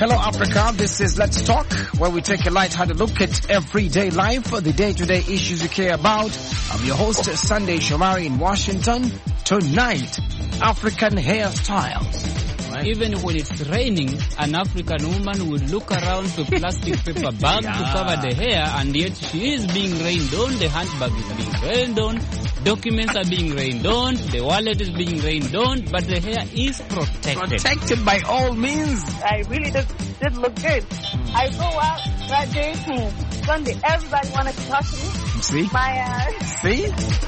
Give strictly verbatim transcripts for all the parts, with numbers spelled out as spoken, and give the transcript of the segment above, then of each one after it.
Hello, Africa. This is Let's Talk, where we take a light-hearted look at everyday life, the day-to-day issues you care about. I'm your host, Sunday Shomari in Washington. Tonight, African hairstyles. Right. Even when it's raining, an African woman will look around for plastic paper bag yeah. to cover the hair, and yet she is being rained on, the handbag is being rained on, documents are being rained on, the wallet is being rained on, but the hair is protected. Protected by all means. I really did, did look good. Mm. I go out that day, hmm, Sunday, everybody wanted to talk to me. See? My, uh... See?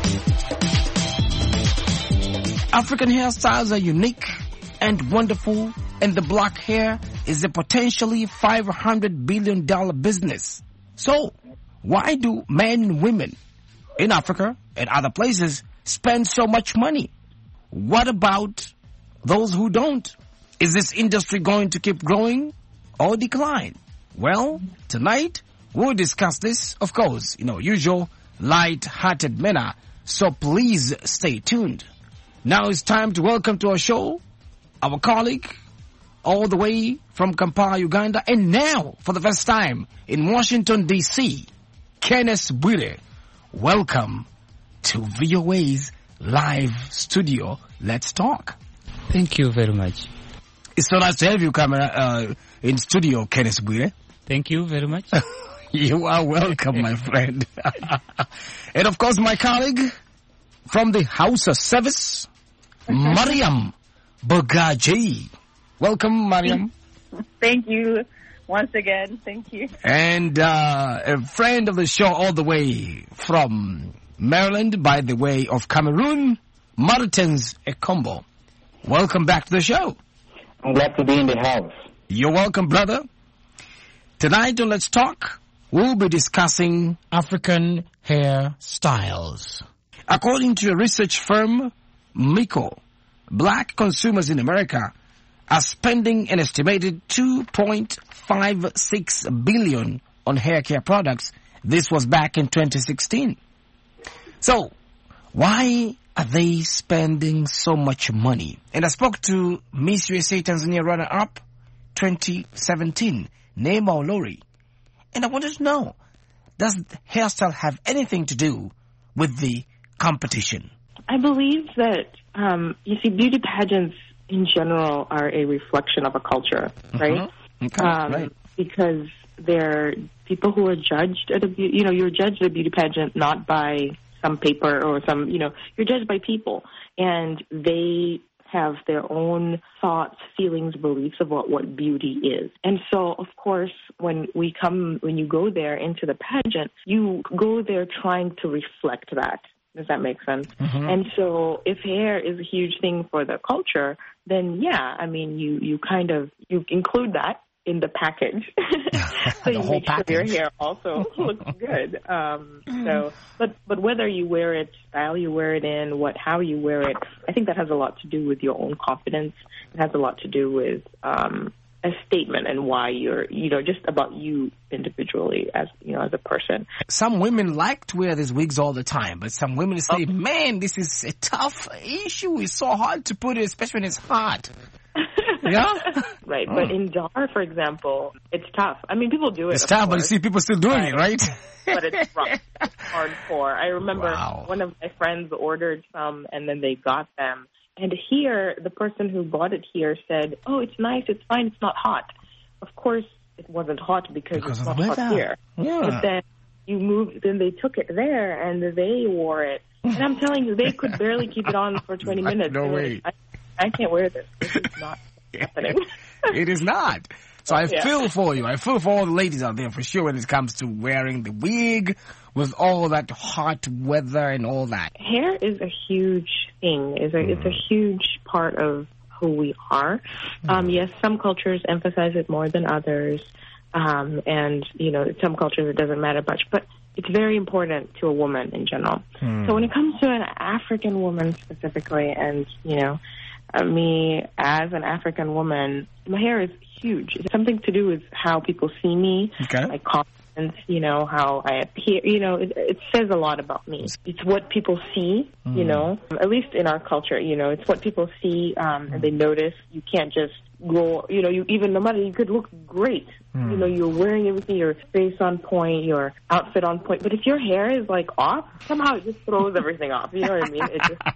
African hairstyles are unique and wonderful, and the black hair is a potentially five hundred billion dollars business. So, why do men and women in Africa and other places spend so much money? What about those who don't? Is this industry going to keep growing or decline? Well, tonight we'll discuss this, of course, you know, usual light-hearted manner, so please stay tuned. Now it's time to welcome to our show our colleague all the way from Kampala, Uganda, and now, for the first time, in Washington, D C, Kenneth Bwire. Welcome to V O A's live studio. Let's talk. Thank you very much. It's so nice to have you come uh, in studio, Kenneth Bwire. Thank you very much. You are welcome, my friend. And of course, my colleague from the House of Service, Mariam Bogaji. Welcome, Mariam. Thank you once again. Thank you. And uh, a friend of the show all the way from Maryland, by the way of Cameroon, Martins Ekombo. Welcome back to the show. I'm glad to be in the house. You're welcome, brother. Tonight on Let's Talk, we'll be discussing African hair styles. According to a research firm, Miko, black consumers in America are spending an estimated two point five six billion dollars on hair care products. This was back in twenty sixteen. So, why are they spending so much money? And I spoke to Miss U S A Tanzania runner-up twenty seventeen, Neema Olori. And I wanted to know, does hairstyle have anything to do with the competition? I believe that, um, you see, beauty pageants in general are a reflection of a culture, right? Mm-hmm. Okay, um, right. Because they're people who are judged at a, you know, you're judged at a beauty pageant not by some paper or some, you know, you're judged by people. And they have their own thoughts, feelings, beliefs of what, what beauty is. And so, of course, when we come, when you go there into the pageant, you go there trying to reflect that. Does that make sense? Mm-hmm. And so if hair is a huge thing for the culture, then yeah, I mean, you, you kind of, you include that in the package. So you make package. Sure your hair also looks good. Um, so, but, but whether you wear it, style you wear it in, what, how you wear it, I think that has a lot to do with your own confidence. It has a lot to do with, um, a statement and why you're, you know, just about you individually as, you know, as a person. Some women like to wear these wigs all the time, but some women say, oh, man, this is a tough issue. It's so hard to put it, especially when it's hot. Yeah? Right. Oh. But in Dar, for example, it's tough. I mean, people do it. It's tough, course, but you see people still doing right. it, right? But it's rough. It's hardcore. I remember wow. one of my friends ordered some and then they got them. And here, the person who bought it here said, oh, it's nice, it's fine, it's not hot. Of course, it wasn't hot because, because it's not hot here. Yeah. But then you moved, then they took it there and they wore it. And I'm telling you, they could barely keep it on for twenty minutes. No way. I, I can't wear this. This is not happening. It is not. So I yeah. feel for you. I feel for all the ladies out there for sure when it comes to wearing the wig with all that hot weather and all that. Hair is a huge thing. It's a, mm. it's a huge part of who we are. Mm. Um, yes, some cultures emphasize it more than others. Um, and, you know, in some cultures it doesn't matter much. But it's very important to a woman in general. Mm. So when it comes to an African woman specifically, and, you know, uh, me as an African woman, my hair is huge. It's something to do with how people see me, okay. my confidence, you know, how I appear. You know, it, it says a lot about me. It's what people see, mm. you know, at least in our culture, you know, it's what people see um, and they notice. You can't just go, you know, you even no matter, you could look great. Mm. You know, you're wearing everything, your face on point, your outfit on point. But if your hair is like off, somehow it just throws everything off. You know what I mean? It just...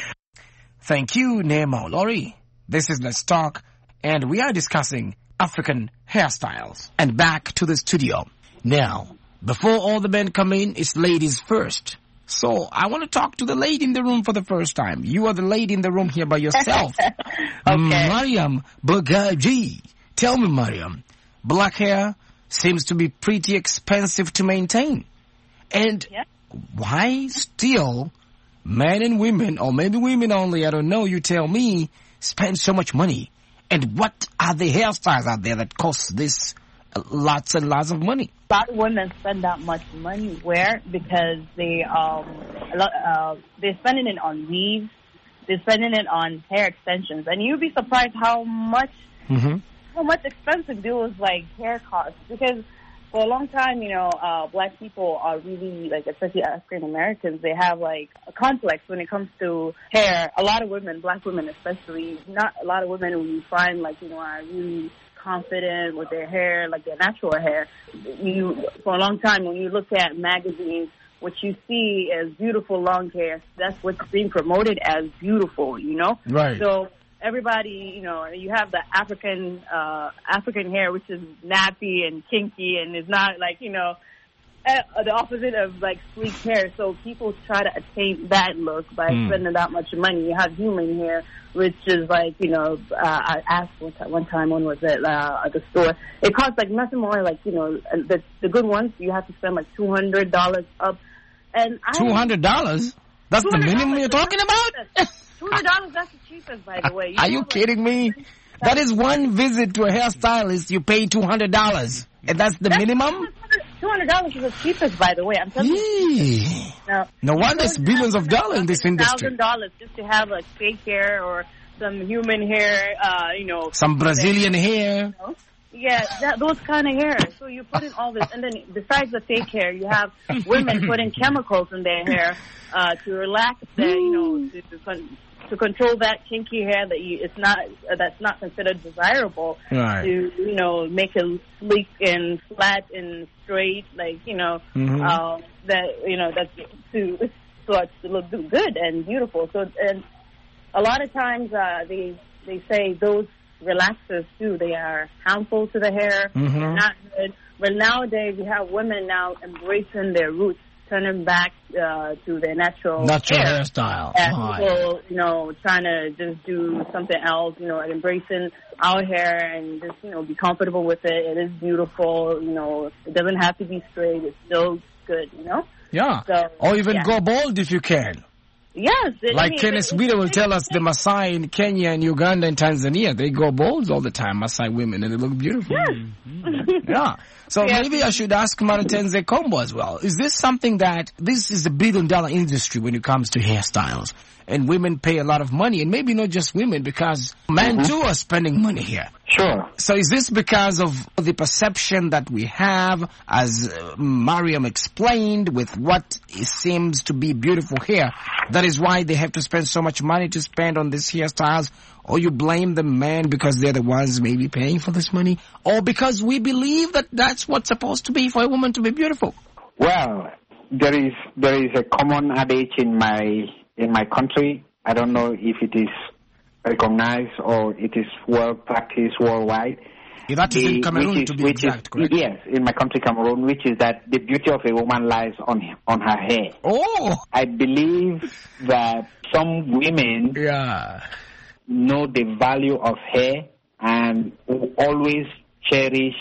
Thank you, Nemo Lori. This is Let's Talk, and we are discussing African hairstyles. And back to the studio. Now, before all the men come in, it's ladies first. So I want to talk to the lady in the room for the first time. You are the lady in the room here by yourself. Okay. Mariam Bagaji. Tell me, Mariam, black hair seems to be pretty expensive to maintain. And yeah. why still men and women, or maybe women only, I don't know, you tell me, spend so much money? And what are the hairstyles out there that cost this lots and lots of money? A lot of women spend that much money. Where? Because they um a lot, uh, they're spending it on weaves, they're spending it on hair extensions, and you'd be surprised how much mm-hmm. how much expensive deals like hair costs. Because for a long time, you know, uh, black people are really, like, especially African Americans, they have like a complex when it comes to hair. A lot of women, black women especially, not a lot of women who you find like, you know, are really confident with their hair, like their natural hair. You, for a long time, when you look at magazines, what you see as beautiful long hair, that's what's being promoted as beautiful, you know? Right. So everybody, you know, you have the African uh, African hair, which is nappy and kinky and is not like, you know, uh, the opposite of like sleek hair. So people try to attain that look by mm. spending that much money. You have human hair, which is like, you know, uh, I asked one time, one time when was it uh, at the store. It costs like nothing more, like, you know, the the good ones you have to spend like two hundred dollars up. And two hundred dollars? That's the minimum you're talking about? two hundred dollars, that's the cheapest, by the way. You Are know, you like, kidding me? That is one visit to a hairstylist, you pay two hundred dollars. And that's the that's minimum? two hundred dollars is the cheapest, by the way. I'm telling you. Now, no wonder it's billions of dollars in this industry. one thousand dollars just to have like fake hair or some human hair, uh, you know. Some Brazilian hair. You know? Yeah, that, those kind of hair. So you put in all this, and then besides the fake hair, you have women putting chemicals in their hair uh, to relax their, you know, to, to, con- to control that kinky hair that you it's not uh, that's not considered desirable. Right. To, you know, make it sleek and flat and straight, like, you know, mm-hmm. uh, that you know that's to so it's to look good and beautiful. So and a lot of times uh, they they say those relaxers too, they are harmful to the hair, mm-hmm. not good. But nowadays we have women now embracing their roots, turning back uh, to their natural natural hair. hairstyle. And right. people, you know, trying to just do something else, you know, embracing our hair and just, you know, be comfortable with it. It is beautiful, you know. It doesn't have to be straight. It's still good, you know. Yeah. So, or even yeah. go bald if you can. Yes. It, like I mean, Kenneth it, Wheeler will it, tell us, the Maasai in Kenya and Uganda and Tanzania, they go bald all the time, Maasai women, and they look beautiful. Yes. Mm-hmm. Yeah. So yes. maybe I should ask Maratenze Kombo as well. Is this something that, this is a billion dollar industry when it comes to hairstyles, and women pay a lot of money, and maybe not just women, because men mm-hmm. too are spending money here. Sure. So is this because of the perception that we have, as uh, Mariam explained, with what seems to be beautiful hair? That is why they have to spend so much money to spend on these hairstyles? Or you blame the men because they're the ones maybe paying for this money? Or because we believe that that's what's supposed to be for a woman to be beautiful? Well, there is there is a common adage in my in my country. I don't know if it is recognized or it is well practiced worldwide. Yeah, that is the, in Cameroon, is, to be exact, is, correct? Yes, in my country, Cameroon, which is that the beauty of a woman lies on on her hair. Oh! I believe that some women yeah. know the value of hair and always cherish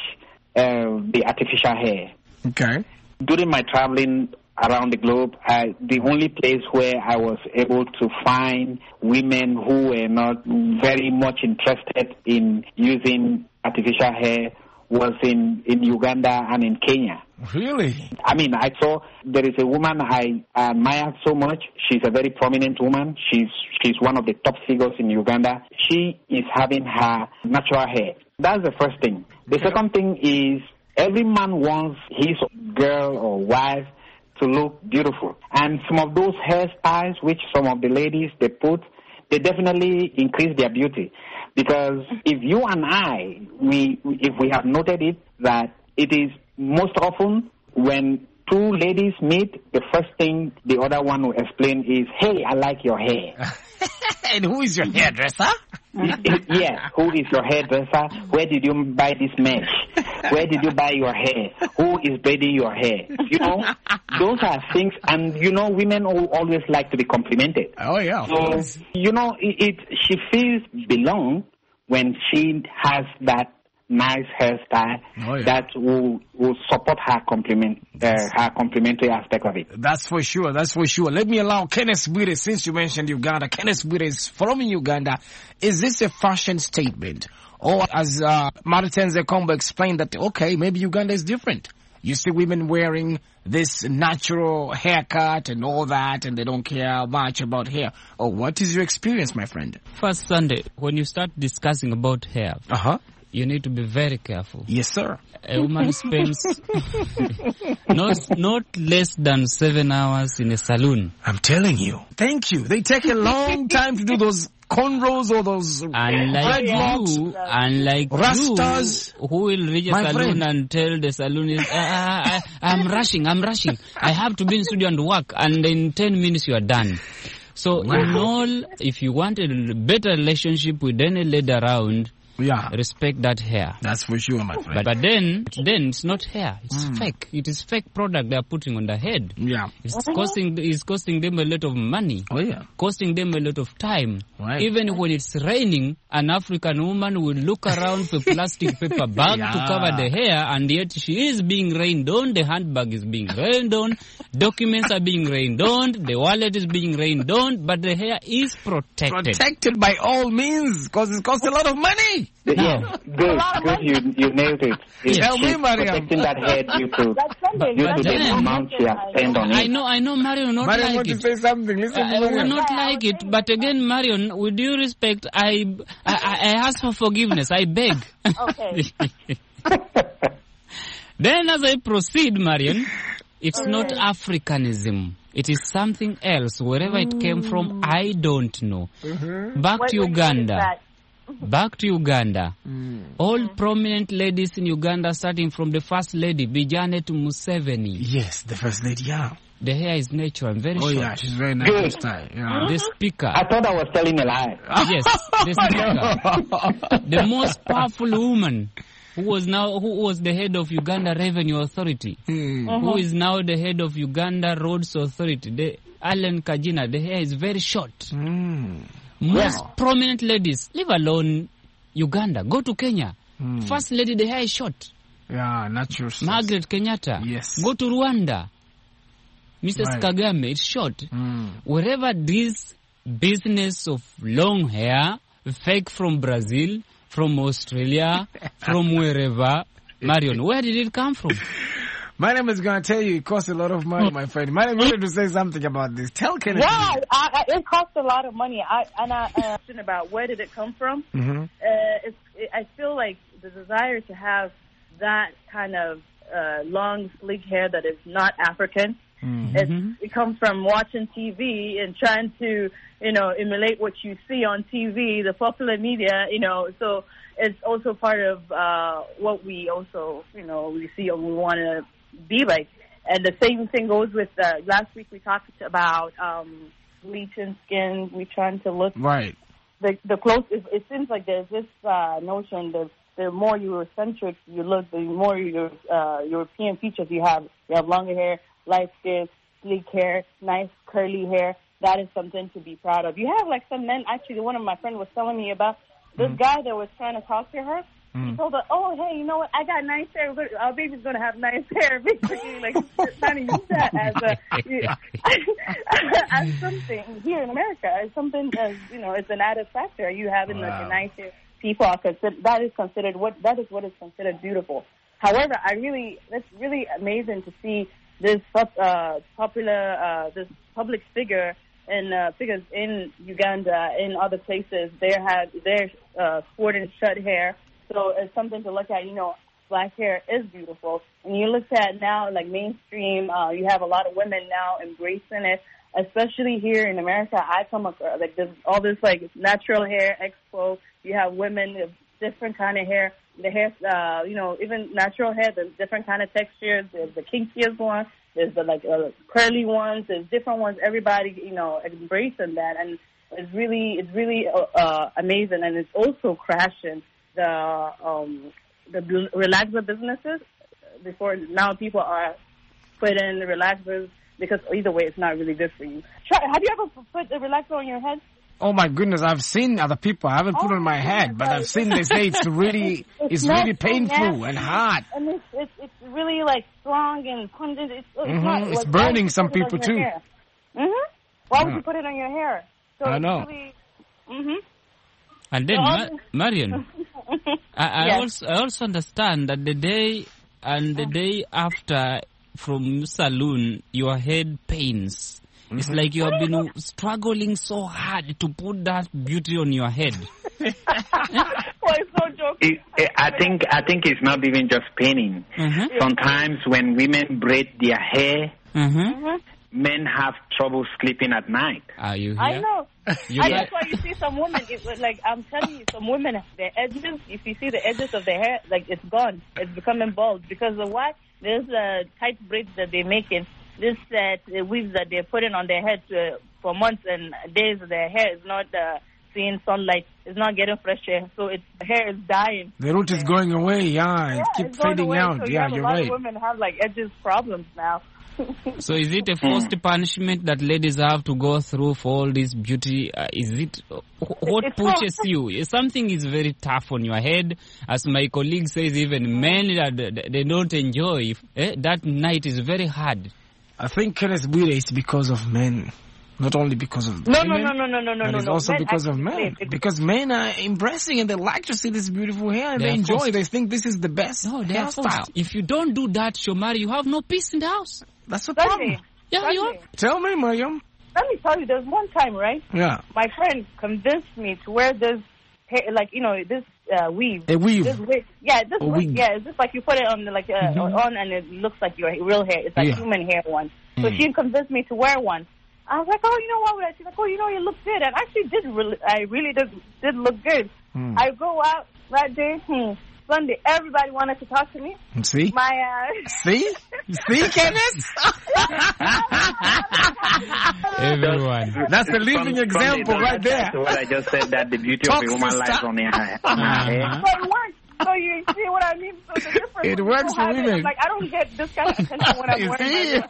uh, the artificial hair. Okay. During my traveling around the globe, I, the only place where I was able to find women who were not very much interested in using artificial hair was in, in Uganda and in Kenya. Really? I mean, I saw there is a woman I admire so much. She's a very prominent woman. She's she's one of the top figures in Uganda. She is having her natural hair. That's the first thing. The second thing is every man wants his girl or wife to look beautiful. And some of those hairstyles which some of the ladies they put, they definitely increase their beauty. Because if you and I, we if we have noted it, that it is most often when two ladies meet, the first thing the other one will explain is, hey, I like your hair. And who is your hairdresser? Yeah, who is your hairdresser? Where did you buy this mesh? Where did you buy your hair? Who is braiding your hair? You know, those are things, and you know, women always like to be complimented. Oh, yeah. So, you know, it, it she feels belong when she has that nice hairstyle oh, yeah. that will will support her compliment uh, her complimentary aspect of it. That's for sure. That's for sure. Let me allow Kenneth Bwire, since you mentioned Uganda. Kenneth Bwire is from Uganda. Is this a fashion statement? Or as uh, Maritenze Kombo explained that, okay, maybe Uganda is different. You see women wearing this natural haircut and all that, and they don't care much about hair. Oh, what is your experience, my friend? First Sunday, when you start discussing about hair, Uh-huh. you need to be very careful. Yes, sir. A woman spends not not less than seven hours in a salon. I'm telling you. Thank you. They take a long time to do those cornrows or those Unlike dreadlocks. you, unlike Rastas. you, who will reach a My salon friend. and tell the salonist, I, I, I'm rushing, I'm rushing. I have to be in studio and work, and in ten minutes you are done. So in all, if you want a better relationship with any lady around, Yeah. respect that hair. That's for sure, my friend. But, but then, then it's not hair. It's Mm. fake. It is fake product they are putting on the head. Yeah. It's costing, it's costing them a lot of money. Oh, yeah. Costing them a lot of time. Right. Even when it's raining, an African woman will look around for plastic paper bag Yeah. to cover the hair, and yet she is being rained on, the handbag is being rained on, documents are being rained on, the wallet is being rained on, but the hair is protected. Protected by all means, because it costs a lot of money. Yeah, good, good. You you nailed it. It's Tell me, she's Mariam. protecting that head due to That's something. due That's to the then- amount she has spent on I it. know, I know Mario will not Mariam like wants to it. say something. Listen I to will Mariam. not like it, but again, Marion, with due respect, I, I, I ask for forgiveness. I beg. Okay. Then as I proceed, Marion, it's not Africanism. It is something else. Wherever it came from, I don't know. Back What- to what- what is Uganda. that? Back to Uganda. All prominent ladies in Uganda, starting from the first lady, Bijanet Museveni. Yes, the first lady, yeah. The hair is natural and very Oh, short. yeah, she's very nice Good. style. Yeah. The speaker. I thought I was telling a lie. Yes, the speaker. The most powerful woman who was now who was the head of Uganda Revenue Authority, Hmm. who is now the head of Uganda Roads Authority. The Allen Kajina, the hair is very short. Mm. Most Wow. prominent ladies, leave alone Uganda, go to Kenya. Mm. First lady, the hair is short. Yeah, natural. Margaret Kenyatta. Yes. Go to Rwanda. Missus Right. Kagame, it's short. Mm. Wherever this business of long hair, fake from Brazil, from Australia, from wherever, Marion, where did it come from? My name is going to tell you it costs a lot of money, my friend. My name wanted to say something about this. Tell Kenneth. Yeah, I, I, it costs a lot of money. I and I uh, question about where did it come from. Mm-hmm. Uh, it's, it, I feel like the desire to have that kind of uh, long, sleek hair that is not African. Mm-hmm. It's, it comes from watching T V and trying to, you know, emulate what you see on T V, the popular media, you know. So it's also part of uh, what we also, you know, we see and we want to be like. And the same thing goes with, uh, last week we talked about um, bleaching skin. We're trying to look Right. the the close. It, it seems like there's this uh, notion that the more Eurocentric you look, the more Euro, uh, European features you have. You have longer hair, light skin, sleek hair, nice curly hair. That is something to be proud of. You have like some men. Actually, one of my friends was telling me about this Mm. guy that was trying to talk to her. Mm. He told her, "Oh, hey, you know what? I got nice hair. We're gonna- Our baby's gonna have nice hair." Basically, like trying to use that as a as something here in America, as something as you know, it's an added factor. You having like Wow. a nice hair. People are considered, that is considered what that is what is considered beautiful. However, I really it's really amazing to see this uh, popular uh, this public figure and uh, figures in Uganda, in other places. They have they're uh, sporting short hair, so it's something to look at. You know, black hair is beautiful, and you look at now like mainstream. Uh, you have a lot of women now embracing it. especially here in America, I come across, like, there's all this, like, natural hair expo. You have women with different kind of hair. The hair, uh, you know, even natural hair, there's different kind of textures. There's the kinkiest one. There's the, like, uh, curly ones. There's different ones. Everybody, you know, embracing that. And it's really, it's really uh, amazing. And it's also crashing the, um, the relaxer businesses. Before, now people are putting relaxers because either way, it's not really good for you. Try, have you ever put a relaxer on your head? Oh my goodness, I've seen other people. I haven't put oh, it on my head, but I've seen they say it's really, it's, it's really painful and hard. And it's, it's it's really like strong and pungent. It's, it's, mm-hmm. not, it's like, burning some people too. Mm-hmm. Why yeah. would you put it on your hair? So I know. Really, mm-hmm. And then, so Ma- Marion, I, I, yes. also, I also understand that the day and the day after from saloon, your head pains. Mm-hmm. It's like you have been struggling so hard to put that beauty on your head. Well, it's no joke. It, it, I think I think it's not even just paining. Mm-hmm. Sometimes when women braid their hair, mm-hmm. men have trouble sleeping at night. Are you here? I know. You I, that's why you see some women, it, like I'm telling you, some women, their edges, if you see the edges of their hair, like it's gone. It's becoming bald. Because of what? There's uh, tight braids that they're making. This uh, weaves that they're putting on their head uh, for months and days, their hair is not uh, seeing sunlight. It's not getting fresh air. So its hair is dying. The root is going away, yeah. yeah it keeps fading away, out. So yeah, you you're a lot right. Of women have like edges problems now. So is it a forced punishment that ladies have to go through for all this beauty? Uh, is it, what it's pushes so you? Something is very tough on your head. As my colleague says, even men that they don't enjoy, eh, that night is very hard. I think Kenneth Bwire is because of men. Not only because of no, women, no, no, no, no, no, but no, it's no. also men because of men. Because men are embracing and they like to see this beautiful hair and they, they enjoy. Forced. They think this is the best no, hairstyle. If you don't do that, Shomari, you have no peace in the house. That's the problem. Yeah, you have. Tell me, Mariam. Let me tell you, there's one time, right? Yeah. My friend convinced me to wear this, hair, like, you know, this uh, weave. A weave. This wig. Yeah, this wig. Yeah, it's just like you put it on, like, uh, mm-hmm. on and it looks like your real hair. It's like yeah. human hair one. So mm. she convinced me to wear one. I was like, oh, you know what? She's like, oh, you know, you look good. And I actually did really, I really did, did look good. Mm. I go out that day, hmm, Sunday, everybody wanted to talk to me. See? My, uh... See? See, Kenneth? Everyone. That's a living from, example from right there. That's what I just said, that the beauty of a woman lies on her hair. Uh-huh. So it works. So you see what I mean? So the difference it works for women. Like, I don't get this kind of attention when I'm wearing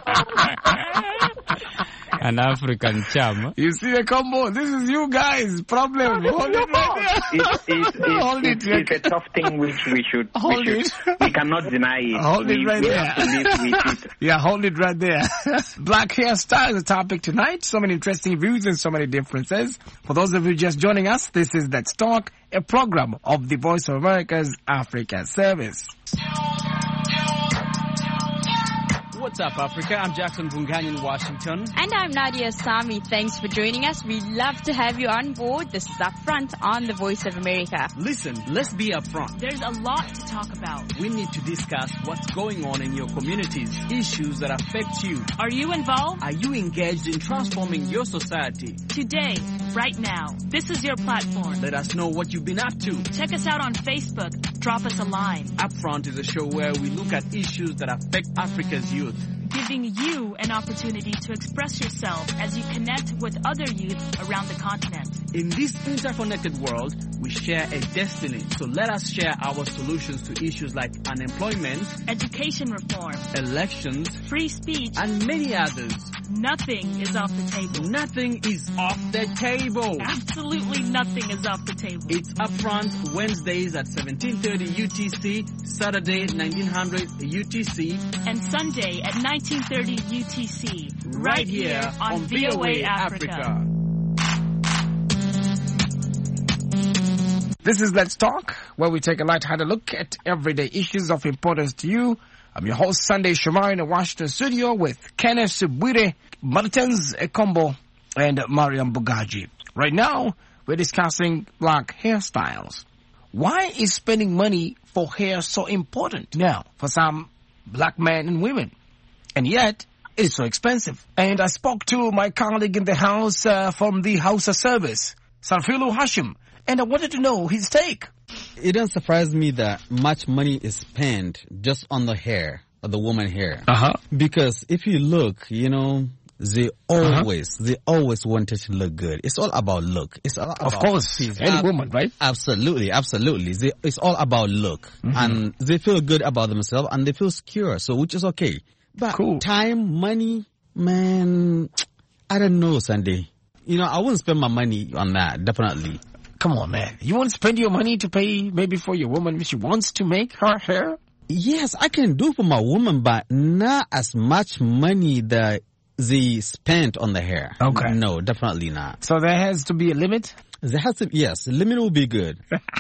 my An African charm. You see the combo? This is you guys' problem. No, Hold it right there. It's, it's, it's, Hold it's, it. It's a tough thing which we should, hold we, should it. we cannot deny it. Hold we, it right we there. Have to live with it. Yeah, hold it right there. Black hairstyle is the topic tonight. So many interesting views and so many differences. For those of you just joining us, this is Let's Talk, a program of the Voice of America's Africa Service. What's up, Africa? I'm Jackson Bungani in Washington. And I'm Nadia Sami. Thanks for joining us. We'd love to have you on board. This is Upfront on the Voice of America. Listen, let's be upfront. There's a lot to talk about. We need to discuss what's going on in your communities, issues that affect you. Are you involved? Are you engaged in transforming your society? Today, right now, this is your platform. Let us know what you've been up to. Check us out on Facebook. Drop us a line. Upfront is a show where we look at issues that affect Africa's youth, giving you an opportunity to express yourself as you connect with other youth around the continent. In this interconnected world, we share a destiny. So let us share our solutions to issues like unemployment, education reform, elections, free speech, and many others. Nothing is off the table. Nothing is off the table. Absolutely nothing is off the table. It's Upfront Wednesdays at seventeen thirty U T C, Saturday nineteen hundred U T C, and Sunday at nineteen thirty U T C. Right, right here on, on V O A Africa. Africa. This is Let's Talk, where we take a light-hearted look at everyday issues of importance to you. I'm your host, Sunday Shomari, in the Washington studio with Kenneth Bwire, Martins Ekombo, and Mariam Bugaji. Right now, we're discussing black hairstyles. Why is spending money for hair so important now for some black men and women? And yet, It's so expensive. And I spoke to my colleague in the house uh, from the Hausa service, Sarfilu Hashim, and I wanted to know his take. It doesn't surprise me that much money is spent just on the hair, of the woman hair. Uh-huh. Because if you look, you know, they always, uh-huh. they always wanted to look good. It's all about look. It's all about Of course, any Ab- woman, right? Absolutely, absolutely. They, it's all about look. Mm-hmm. And they feel good about themselves and they feel secure, so which is okay. But cool. time, money, man, I don't know, Sunday. You know, I wouldn't spend my money on that, definitely. Come on, man. You want to spend your money to pay maybe for your woman if she wants to make her hair? Yes, I can do for my woman, but not as much money that they spent on the hair. Okay. No, definitely not. So there has to be a limit? There has to, yes, the limit will be good.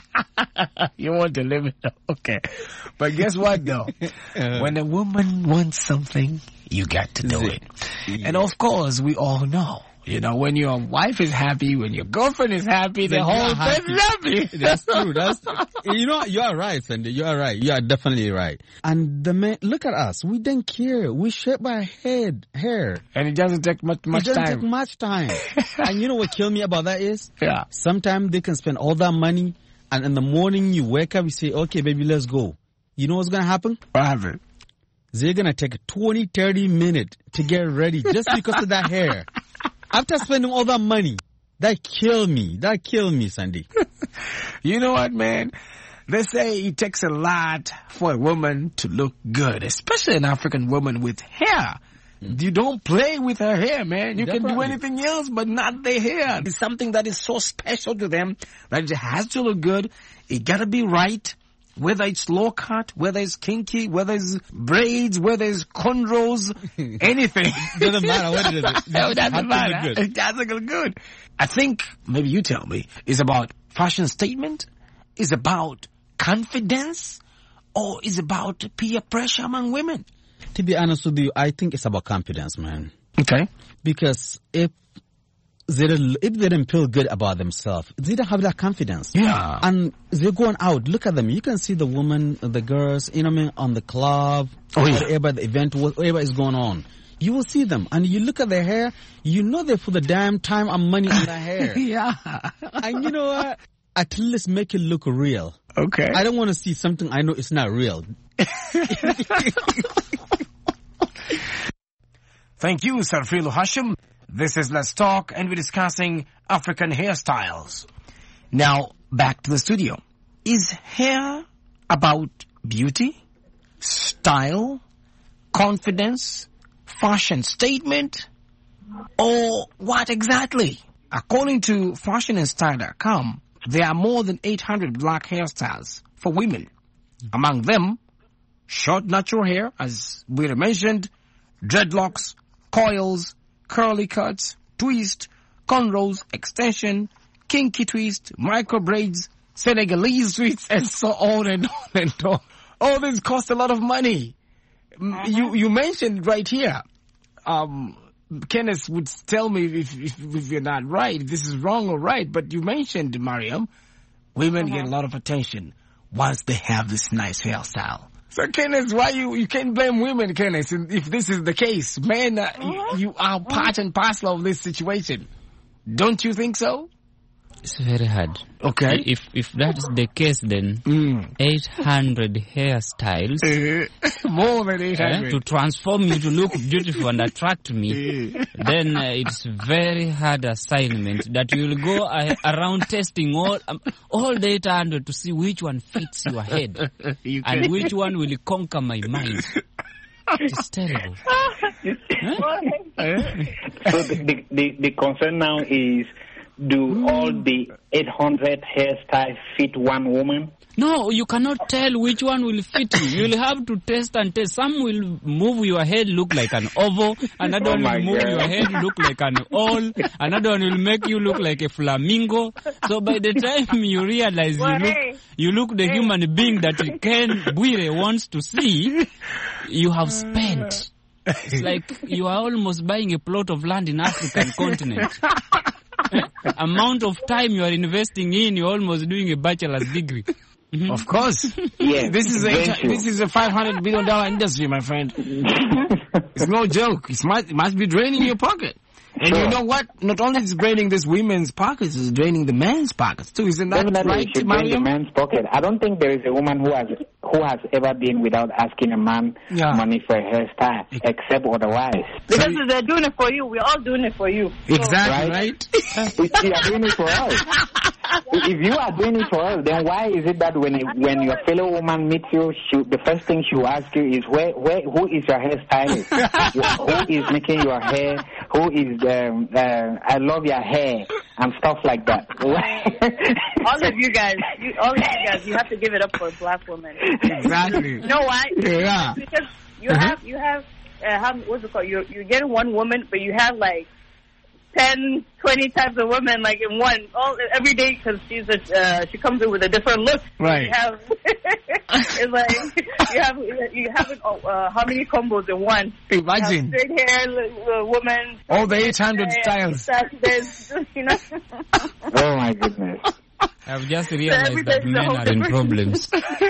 You want the limit? Okay. But guess what, though? uh, when a woman wants something, you got to do it. Yeah. And of course, we all know. You know, when your wife is happy, when your girlfriend is happy, the whole thing is happy. That's true. That's true. You know, you are right, Sandy. You are right. You are definitely right. And the man, look at us. We don't care. We shape our head, hair. And it doesn't take much, much time. It doesn't time. take much time. And you know what killed me about that is? Yeah. Sometimes they can spend all that money, and in the morning you wake up, you say, okay, baby, let's go. You know what's going to happen? What happened? They're going to take twenty, thirty minutes to get ready just because of that hair. After spending all that money, that killed me. That killed me, Sandy. You know what, man? They say it takes a lot for a woman to look good, especially an African woman with hair. Mm. You don't play with her hair, man. You Definitely. Can do anything else, but not the hair. It's something that is so special to them that it has to look good. It gotta be right. Whether it's low cut, whether it's kinky, whether it's braids, whether it's cornrows, anything. Doesn't matter what it is. It no, it doesn't matter. It doesn't look good. I think, maybe you tell me, is about fashion statement, is about confidence, or is about peer pressure among women? To be honest with you, I think it's about confidence, man. Okay. Because if They don't, if they don't feel good about themselves, they don't have that confidence. Yeah. And they're going out. Look at them. You can see the women, the girls, you know what I mean, on the club, oh, yeah. whatever the event, whatever is going on. You will see them. And you look at their hair, you know they put the damn time and money on their hair. Yeah. And you know what? At least make it look real. Okay. I don't want to see something I know it's not real. Thank you, Sarfilu Hashim. This is Let's Talk, and we're discussing African hairstyles. Now, back to the studio. Is hair about beauty, style, confidence, fashion statement, or what exactly? According to fashion and style dot com, there are more than eight hundred black hairstyles for women. Among them, short natural hair, as we mentioned, dreadlocks, coils, curly cuts, twist, cornrows, extension, kinky twist, micro braids, Senegalese twists, and so on and on and on. All this costs a lot of money. Uh-huh. You you mentioned right here, um, Kenneth would tell me if, if, if you're not right, if this is wrong or right, but you mentioned, Mariam, women uh-huh. get a lot of attention once they have this nice hairstyle. So, Kenneth, why you, you can't blame women, Kenneth, if this is the case? Men, uh, you, you are part and parcel of this situation. Don't you think so? It's very hard. Okay. If if that's the case, then mm. eight hundred hairstyles. Uh, more than eight hundred. Uh, to transform you to look beautiful and attract me, then uh, it's very hard assignment that you will go uh, around testing all um, all the eight hundred to see which one fits your head you and which one will conquer my mind. It's terrible. Huh? So the, the, the, the concern now is, do mm. all the eight hundred hairstyles fit one woman? No, you cannot tell which one will fit you. You'll have to test and test. Some will move your head look like an oval. Another oh one will move God. your head look like an owl. Another one will make you look like a flamingo. So by the time you realize you look, you look the human being that Ken Bwire wants to see, you have spent. It's like you are almost buying a plot of land in African continent. Amount of time you are investing in, you're almost doing a bachelor's degree. Mm-hmm. Of course. Yes, This is a eventually. this is a five hundred billion dollar industry, my friend. It's no joke. It must, it must be draining your pocket. And Sure. you know what? Not only is it draining this women's pockets, it's draining the man's pockets too. Isn't that Definitely, right, it should drain the Mariam? man's pocket. I don't think there is a woman who has who has ever been without asking a man Yeah. money for a hairstyle, except otherwise. Because if they're doing it for you, we're all doing it for you. Exactly, Right? right? We we are doing it for us. If you are doing it for us, then why is it that when when your fellow woman meets you, she, the first thing she will ask you is where where who is your hairstylist? Who is making your hair? Who is um, uh, I love your hair and stuff like that. All of you guys, you, all of you guys, you have to give it up for black women. Exactly. You know why? Yeah. Because you Uh-huh. have, you have, uh, how, what's it called? You're, you're getting one woman, but you have like ten, twenty types of women like in one, all every day because she's a, uh, she comes in with a different look. Right. You have, it's like you have you have uh, how many combos in one? Imagine. You have straight hair uh, woman. All the eight hundred uh, styles. There's, you know. Oh my goodness. I've just realized every that day is a men whole are in different- problems.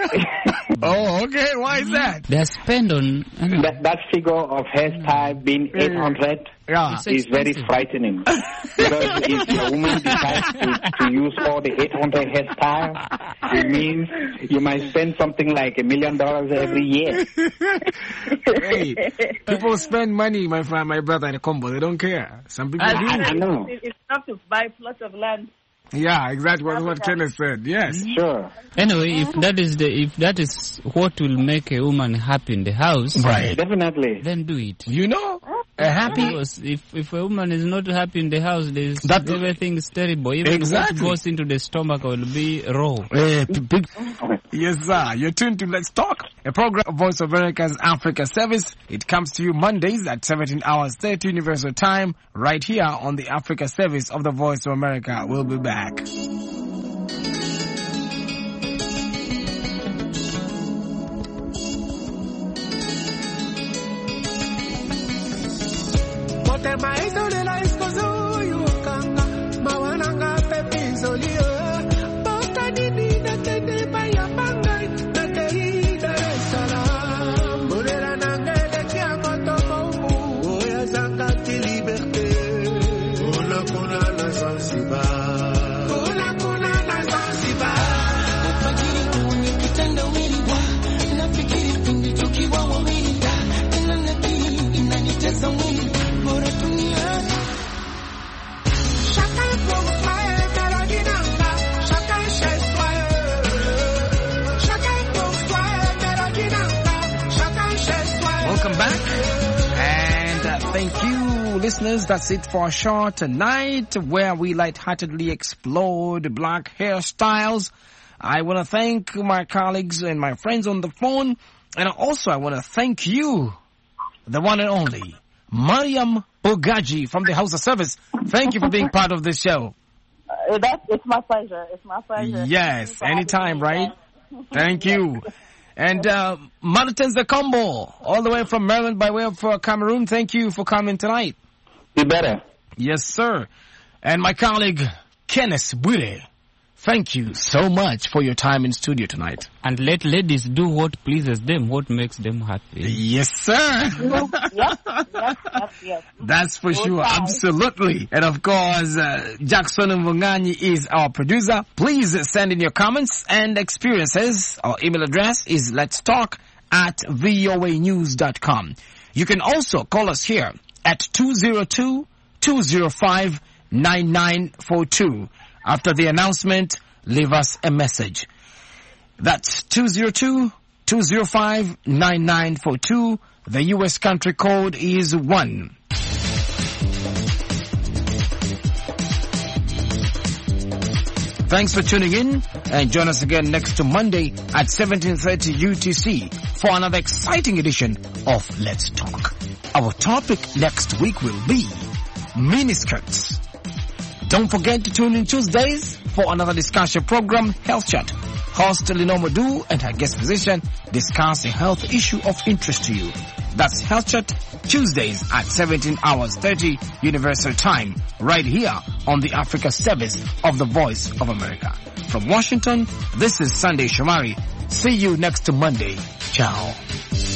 Oh, okay. Why is that? They are spent on... I mean, That, that figure of hairstyle being eight hundred Yeah. It's is very expensive. frightening. Because if a woman decides to, to use all the eight hundred hairstyle, it means you might spend something like a million dollars every year. Hey, people spend money, my friend, my brother, in a combo. They don't care. Some people I, do. I know. It's it's enough to buy plots of land. Yeah, exactly what, what Kenneth said. Yes. Sure. anyway, if that is the if that is what will make a woman happy in the house, Right. Definitely. then do it. You know, a happy. Because if if a woman is not happy in the house, there's That- everything is terrible. Even Exactly. what goes into the stomach will be raw. Eh, p- big- Yes, sir. You're tuned to Let's Talk, a program of Voice of America's Africa Service. It comes to you Mondays at seventeen hours thirty Universal Time, right here on the Africa Service of the Voice of America. We'll be back. Welcome back. And uh, thank you, listeners. That's it for our show tonight, where we lightheartedly explore the black hairstyles. I want to thank my colleagues and my friends on the phone. And also, I want to thank you, the one and only, Mariam Bogaji from the House of Service. Thank you for being part of this show. Uh, that's, it's my pleasure. It's my pleasure. Yes, Thank you for having anytime, me. right? Thank you. And uh, Martins the Combo, all the way from Maryland by way of uh, Cameroon. Thank you for coming tonight. Be better. Yes, sir. And my colleague, Kenneth Bwire. Thank you so much for your time in studio tonight. And let ladies do what pleases them, what makes them happy. Yes, sir. Yes, yes, yes, yes. That's for Good sure. time. Absolutely. And of course, uh, Jackson Mvunganyi is our producer. Please send in your comments and experiences. Our email address is let's talk at voa news dot com. You can also call us here at two zero two, two zero five, nine nine four two. After the announcement, leave us a message. That's two zero two, two zero five, nine nine four two. The U S country code is one. Thanks for tuning in, and join us again next Monday at seventeen thirty U T C for another exciting edition of Let's Talk. Our topic next week will be miniskirts. Don't forget to tune in Tuesdays for another discussion program, Health Chat. Host Lenore Madu and her guest physician discuss a health issue of interest to you. That's Health Chat, Tuesdays at seventeen hours thirty Universal Time, right here on the Africa Service of the Voice of America. From Washington, this is Sunday Shomari. See you next Monday. Ciao.